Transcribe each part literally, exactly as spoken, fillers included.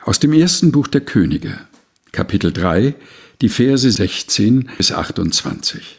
Aus dem ersten Buch der Könige, Kapitel drei, die Verse sechzehn bis achtundzwanzig.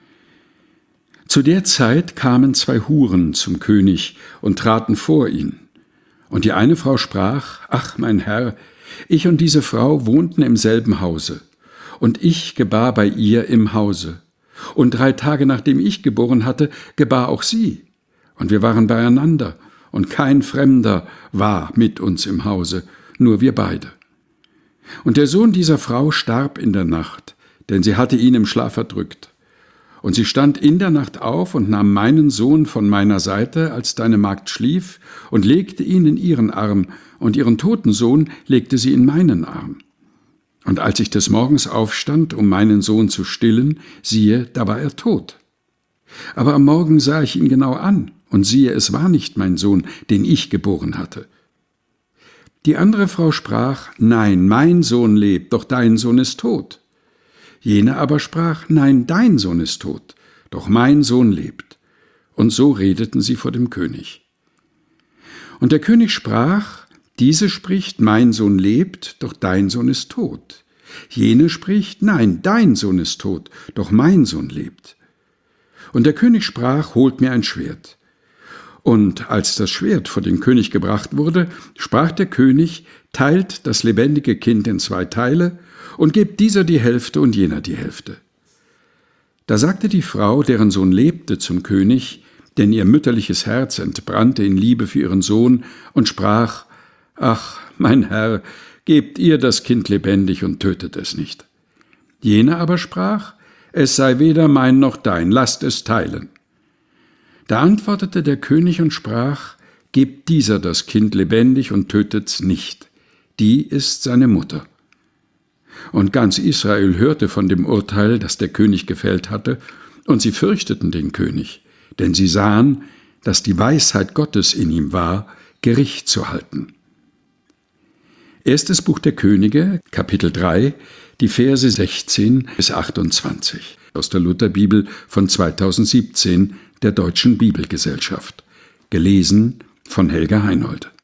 Zu der Zeit kamen zwei Huren zum König und traten vor ihn. Und die eine Frau sprach: Ach, mein Herr, ich und diese Frau wohnten im selben Hause, und ich gebar bei ihr im Hause. Und drei Tage nachdem ich geboren hatte, gebar auch sie. Und wir waren beieinander, und kein Fremder war mit uns im Hause, nur wir beide. Und der Sohn dieser Frau starb in der Nacht, denn sie hatte ihn im Schlaf erdrückt. Und sie stand in der Nacht auf und nahm meinen Sohn von meiner Seite, als deine Magd schlief, und legte ihn in ihren Arm, und ihren toten Sohn legte sie in meinen Arm. Und als ich des Morgens aufstand, um meinen Sohn zu stillen, siehe, da war er tot. Aber am Morgen sah ich ihn genau an, und siehe, es war nicht mein Sohn, den ich geboren hatte. Die andere Frau sprach: Nein, mein Sohn lebt, doch dein Sohn ist tot. Jene aber sprach: Nein, dein Sohn ist tot, doch mein Sohn lebt. Und so redeten sie vor dem König. Und der König sprach: Diese spricht: Mein Sohn lebt, doch dein Sohn ist tot. Jene spricht: Nein, dein Sohn ist tot, doch mein Sohn lebt. Und der König sprach: Holt mir ein Schwert. Und als das Schwert vor den König gebracht wurde, sprach der König: Teilt das lebendige Kind in zwei Teile und gebt dieser die Hälfte und jener die Hälfte. Da sagte die Frau, deren Sohn lebte, zum König, denn ihr mütterliches Herz entbrannte in Liebe für ihren Sohn, und sprach: Ach, mein Herr, gebt ihr das Kind lebendig und tötet es nicht. Jene aber sprach: Es sei weder mein noch dein, lasst es teilen. Da antwortete der König und sprach: Gebt dieser das Kind lebendig und tötet's nicht. Die ist seine Mutter. Und ganz Israel hörte von dem Urteil, das der König gefällt hatte, und sie fürchteten den König, denn sie sahen, dass die Weisheit Gottes in ihm war, Gericht zu halten. Erstes Buch der Könige, Kapitel drei, die Verse sechzehn bis achtundzwanzig. Aus der Lutherbibel von zweitausendsiebzehn, der Deutschen Bibelgesellschaft. Gelesen von Helga Heinold.